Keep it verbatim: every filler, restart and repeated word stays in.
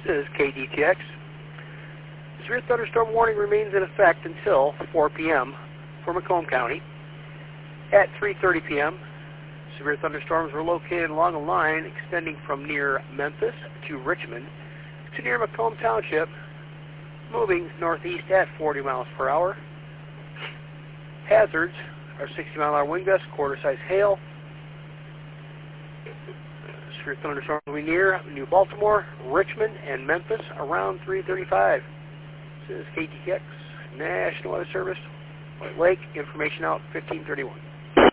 This is K D T X. Severe thunderstorm warning remains in effect until four P M for Macomb County. At three thirty P M, severe thunderstorms were located along a line extending from near Memphis to Richmond to near Macomb Township, moving northeast at forty miles per hour. Hazards are sixty mile an hour wind gusts, quarter size hail. Severe thunderstorms will be near New Baltimore, Richmond, and Memphis around three thirty-five. This is K D T X, National Weather Service, White Lake, information out fifteen thirty-one.